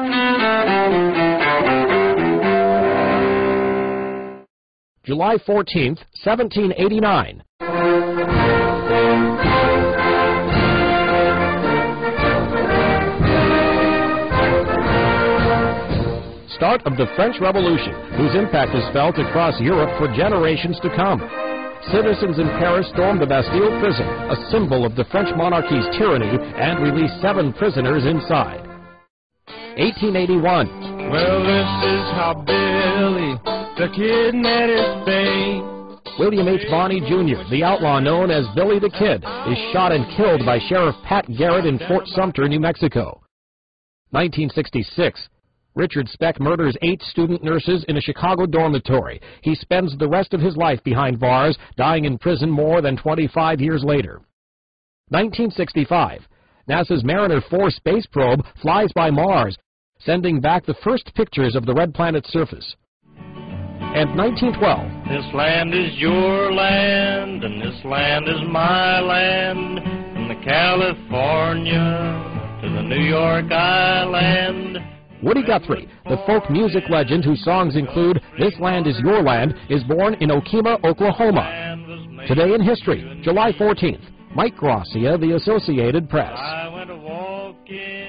July 14th, 1789. Start of the French Revolution, whose impact is felt across Europe for generations to come. Citizens in Paris stormed the Bastille prison, a symbol of the French monarchy's tyranny, and released 7 prisoners inside. 1881. Well, this is how Billy the Kid met his fate. William H. Bonney, Jr., the outlaw known as Billy the Kid, is shot and killed by Sheriff Pat Garrett in Fort Sumter, New Mexico. 1966. Richard Speck murders 8 student nurses in a Chicago dormitory. He spends the rest of his life behind bars, dying in prison more than 25 years later. 1965. NASA's Mariner 4 space probe flies by Mars, sending back the first pictures of the red planet's surface. And 1912. This land is your land, and this land is my land, from the California to the New York Island. Woody Guthrie, the folk music legend whose songs include This Land Is Your Land, is born in Okemah, Oklahoma. Today in history, July 14th. Mike Gracia, The Associated Press.